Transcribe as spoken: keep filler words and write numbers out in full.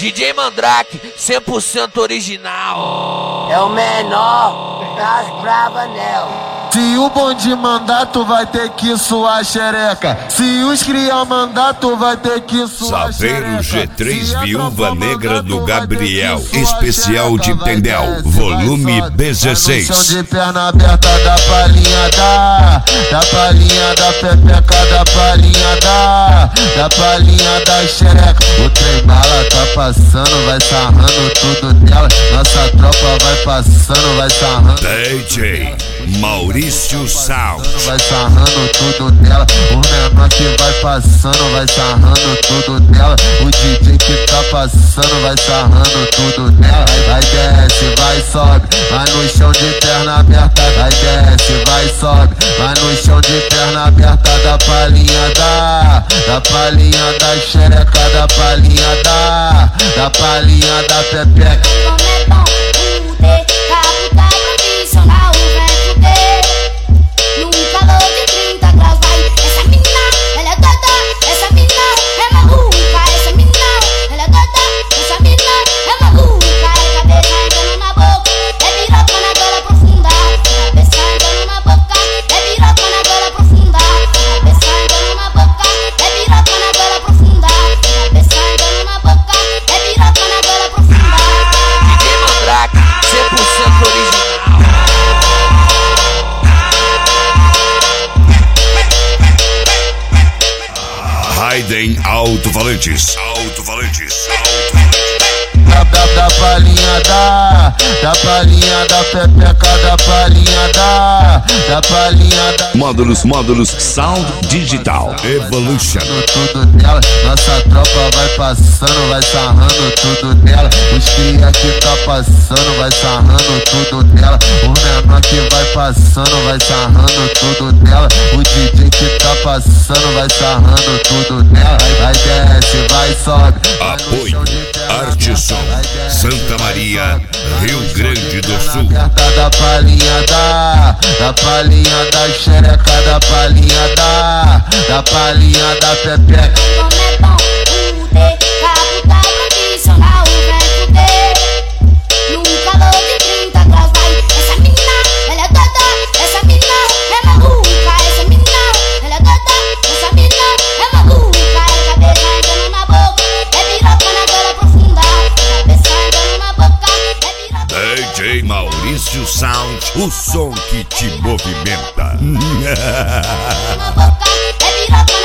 D J Mandrake, cem por cento original. É o menor das brava Nel. Se o bonde mandar, tu vai ter que suar xereca. Se os cria mandar, tu vai ter que suar Saveiro xereca. G três Viúva Negra do mandar, Gabriel, especial de Tendel, volume dezesseis. Chão de perna aberta da palhinha da, da palhinha da pepeca, da palhinha da, da palhinha da xereca. O trem bala tá passando, vai sarrando tudo dela. Nossa tropa vai passando, vai sarrando. D J Maurício Sound. Vai sarrando tudo dela. O menor que vai passando, vai sarrando tudo dela. O D J que tá passando, vai sarrando tudo dela. Vai desce, vai sobe, vai no chão de perna aberta. Vai desce, vai sobe, vai no chão de perna aberta. Da palhinha da, da palhinha da xereca, da palhinha da, da palhinha da pepeca. Como é bom poder captar profissional, vem fuder. Num calor de trinta graus vai. Essa mina, ela é doida. Essa mina é maluca. Essa mina, ela é doida. Essa mina é maluca. É cabeça entrando na boca, é piroca na gola profunda. Cabeça entrando na boca, é piroca na gola profunda. Cabeça entrando na boca, é piroca na gola profunda. Cabeça entrando na boca, é piroca na gola profunda. D J Mandrake, cem por cento original. Raiden Alto-Falantes. Alto-Falantes. Da, da, da palhinha da, da palhinha da pepeca, da palhinha da, da palhinha da. Módulos, módulos, Sound Digital Evolution. Tudo dela, nossa tropa vai passando, vai sarrando tudo dela. Os cria que tá passando, vai sarrando tudo dela. O menor que vai passando, vai sarrando tudo dela. O D J que tá passando, vai sarrando tudo dela. Vai desce, vai sobe. Apoio Artisson, Santa Maria, Rio Grande do Sul. Da palhinha da, da palhinha da xereca, da palhinha da, da palhinha da pepeca. Como é bom poder captar profissional, vem fuder. Num calor de trinta graus vai. Essa mina, ela é doida. Essa mina é maluca. Essa mina, ela é doida. Essa mina é maluca. É cabeça entrando na boca, é piroca na gola profunda. Cabeça entrando na boca, é piroca. D J Maurício Sound, o som que te movimenta. Na boca, é piroca